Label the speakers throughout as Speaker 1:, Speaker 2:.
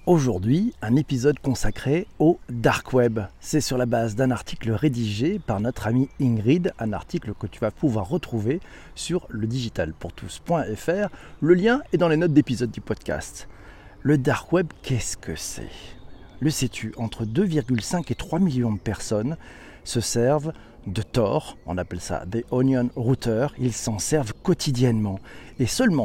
Speaker 1: Aujourd'hui, un épisode consacré au Dark Web. C'est sur la base d'un article rédigé par notre amie Ingrid, un article que tu vas pouvoir retrouver sur ledigitalpourtous.fr. Le lien est dans les notes d'épisode du podcast. Le Dark Web, qu'est-ce que c'est ? Le sais-tu, entre 2,5 et 3 millions de personnes se servent de Tor, on appelle ça des Onion Routers, ils s'en servent quotidiennement. Et seulement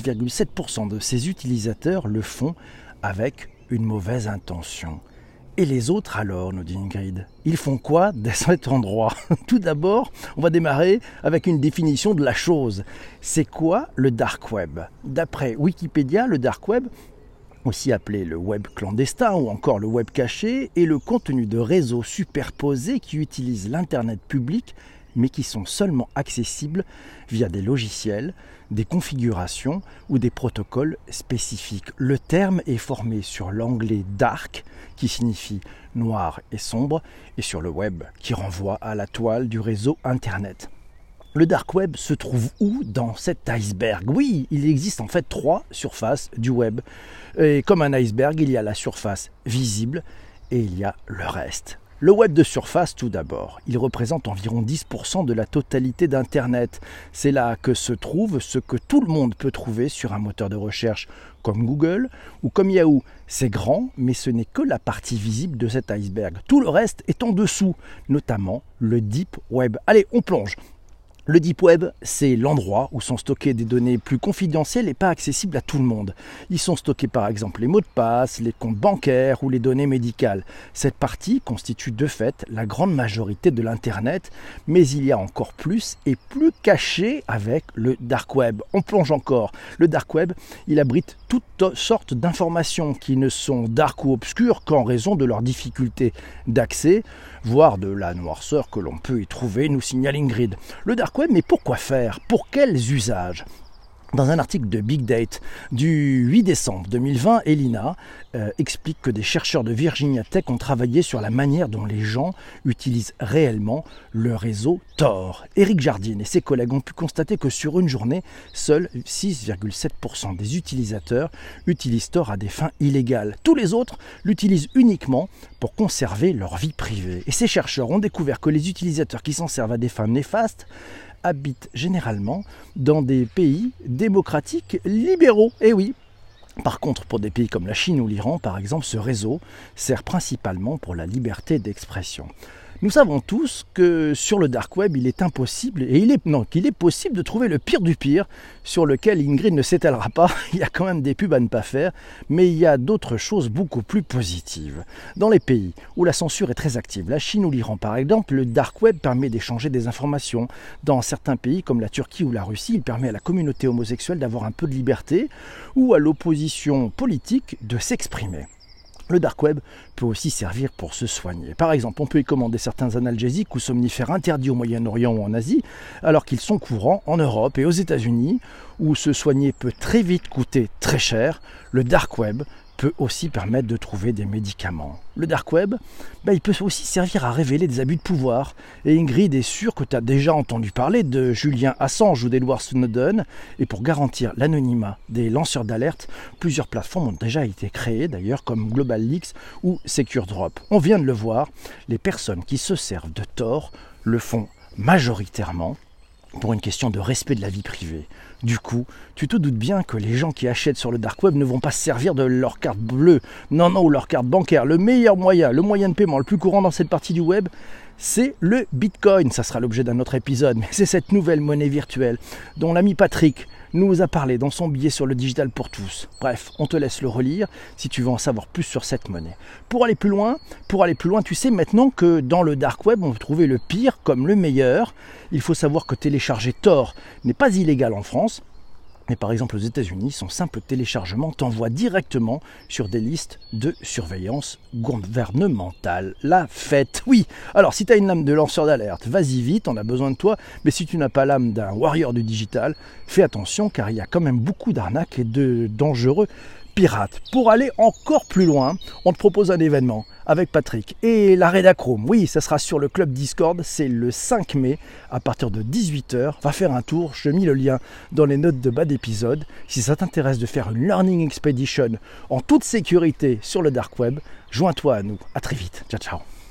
Speaker 1: 6,7% de ces utilisateurs le font avec une mauvaise intention. Et les autres alors, nous dit Ingrid, ils font quoi dans cet endroit ? Tout d'abord, on va démarrer avec une définition de la chose. C'est quoi le Dark Web ? D'après Wikipédia, le Dark Web, aussi appelé le web clandestin ou encore le web caché, est le contenu de réseaux superposés qui utilisent l'Internet public mais qui sont seulement accessibles via des logiciels, des configurations ou des protocoles spécifiques. Le terme est formé sur l'anglais « dark » qui signifie « noir » et « sombre » et sur le web qui renvoie à la toile du réseau Internet. Le Dark Web se trouve où dans cet iceberg ? Oui, il existe en fait 3 surfaces du web. Et comme un iceberg, il y a la surface visible et il y a le reste. Le web de surface, tout d'abord, il représente environ 10% de la totalité d'Internet. C'est là que se trouve ce que tout le monde peut trouver sur un moteur de recherche comme Google ou comme Yahoo. C'est grand, mais ce n'est que la partie visible de cet iceberg. Tout le reste est en dessous, notamment le Deep Web. Allez, on plonge. Le Deep Web, c'est l'endroit où sont stockées des données plus confidentielles et pas accessibles à tout le monde. Ils sont stockés par exemple les mots de passe, les comptes bancaires ou les données médicales. Cette partie constitue de fait la grande majorité de l'Internet, mais il y a encore plus et plus caché avec le Dark Web. On plonge encore. Le Dark Web, il abrite toutes sortes d'informations qui ne sont dark ou obscures qu'en raison de leur difficulté d'accès, voire de la noirceur que l'on peut y trouver, nous signale Ingrid. Le Dark Web, mais pourquoi faire ? Pour quels usages ? Dans un article de Big Date du 8 décembre 2020, Elina explique que des chercheurs de Virginia Tech ont travaillé sur la manière dont les gens utilisent réellement le réseau Tor. Eric Jardine et ses collègues ont pu constater que sur une journée, seuls 6,7% des utilisateurs utilisent Tor à des fins illégales. Tous les autres l'utilisent uniquement pour conserver leur vie privée. Et ces chercheurs ont découvert que les utilisateurs qui s'en servent à des fins néfastes habitent généralement dans des pays démocratiques libéraux. Et oui. Par contre, pour des pays comme la Chine ou l'Iran, par exemple, ce réseau sert principalement pour la liberté d'expression. Nous savons tous que sur le Dark Web, il est possible de trouver le pire du pire, sur lequel Ingrid ne s'étalera pas. Il y a quand même des pubs à ne pas faire, mais il y a d'autres choses beaucoup plus positives. Dans les pays où la censure est très active, la Chine ou l'Iran par exemple, le Dark Web permet d'échanger des informations. Dans certains pays comme la Turquie ou la Russie, il permet à la communauté homosexuelle d'avoir un peu de liberté, ou à l'opposition politique de s'exprimer. Le Dark Web peut aussi servir pour se soigner. Par exemple, on peut y commander certains analgésiques ou somnifères interdits au Moyen-Orient ou en Asie, alors qu'ils sont courants en Europe et aux États-Unis, où se soigner peut très vite coûter très cher. Le Dark Web peut aussi permettre de trouver des médicaments. Le Dark Web, il peut aussi servir à révéler des abus de pouvoir. Et Ingrid est sûre que tu as déjà entendu parler de Julian Assange ou d'Edward Snowden. Et pour garantir l'anonymat des lanceurs d'alerte, plusieurs plateformes ont déjà été créées, d'ailleurs comme Global Leaks ou SecureDrop. On vient de le voir, les personnes qui se servent de Tor le font majoritairement pour une question de respect de la vie privée. Du coup, tu te doutes bien que les gens qui achètent sur le Dark Web ne vont pas se servir de leur carte bleue, ou leur carte bancaire. Le meilleur moyen, le moyen de paiement le plus courant dans cette partie du web, c'est le Bitcoin. Ça sera l'objet d'un autre épisode, mais c'est cette nouvelle monnaie virtuelle dont l'ami Patrick nous a parlé dans son billet sur le Digital pour tous. Bref, on te laisse le relire si tu veux en savoir plus sur cette monnaie. Pour aller plus loin, tu sais maintenant que dans le Dark Web, on peut trouver le pire comme le meilleur. Il faut savoir que télécharger Tor n'est pas illégal en France. Mais par exemple aux États-Unis, son simple téléchargement t'envoie directement sur des listes de surveillance gouvernementale. La fête, oui. Alors si tu as une lame de lanceur d'alerte, vas-y vite, on a besoin de toi. Mais si tu n'as pas l'âme d'un warrior du digital, fais attention car il y a quand même beaucoup d'arnaques et de dangereux pirate. Pour aller encore plus loin, on te propose un événement avec Patrick et la Redachrome. Oui, ça sera sur le club Discord, c'est le 5 mai à partir de 18h. Va faire un tour, je mets le lien dans les notes de bas d'épisode. Si ça t'intéresse de faire une Learning Expedition en toute sécurité sur le Dark Web, joins-toi à nous. À très vite. Ciao, ciao.